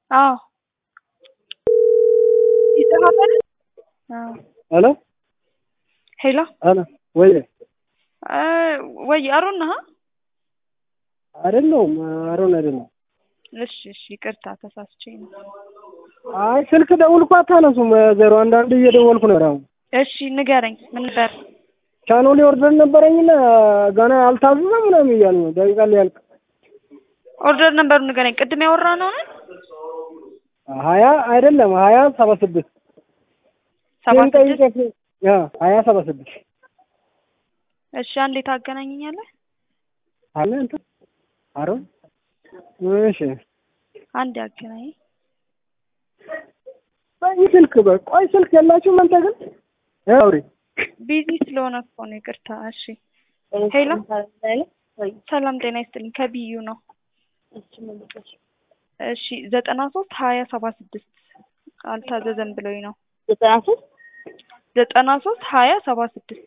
አዎ ይሰማል? አዎ ሄሎ ሄሎ አና ወይ ወይ አሮን ነህ? አይደለም አሮን አይደለም። እሺ ይቅርታ ተሳስቼ ነው። አይ ስልክ ደውልኩ አታነሱም። 01 እየደወልኩ ነው አሁን። እሺ ንገረኝ ምን ነበር? ቻናሉ ኦርደር ነበረኝና ገና አልታዘዘም ምናምን እያሉ ነው። ደቂቃ ሊያልቅ ኦርደር ነበሩ ንገረኝ። ቅድም ያወራነው ነው 20 አይደለም 2076 76 ያ 2076 እሺ አንዴ ታገናኘኛለህ? አለ እንት አሮን እሺ አንዴ አገናኝ። ስልክ በቆይ ስልክ ያላችሁ አንተ ግን አውሪ ቢዚ ስለሆነ እኮ ነው ይቅርታ። እሺ ሄሎ ሰላም ጤና ይስጥልኝ ከቢዩ ነው። እሺ 93 2076 አልታዘዘም ብሎኝ ነው። 93 2076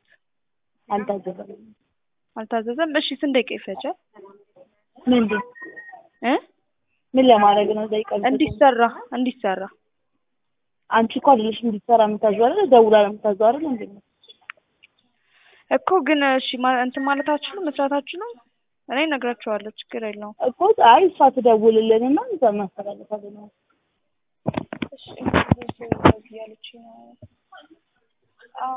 አልታዘዘም። እሺ ስንት ደቂቃ ይፈጃል? ምን ለማድረግ ነው? እንዲሰራ አንቺ እኮ አይደለሽ እንዲሰራ የምታዘው አይደል? ደውላ የምታዘው አይደል እንዴ? እኮ ግን እሺ እንትን ማለታችሁ መስራታችሁ ነው። እኔ እነግራችኋለሁ ችግር የለውም እኮ አይ እሷ ትደውልልንና እዛ ማስተላለፋለን ነው። እሺ ያለች ነው። አዎ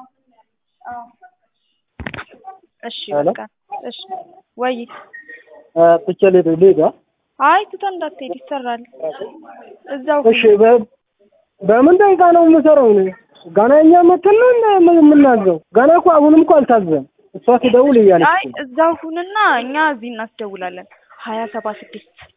እሺ በቃ እሺ ወይ ትችል ሄዳ አይ ትተን እንዳትሄድ ይሰራል እዛው። እሺ በምን ደቂቃ ነው የምሰራው? ገና እኛ መተን ነው የምናዘው። ገና እኮ አሁንም እኮ አልታዘዘም። እሷ ትደውል እያለች አይ እዛው ሁንና እኛ እዚህ እናስደውላለን። 2076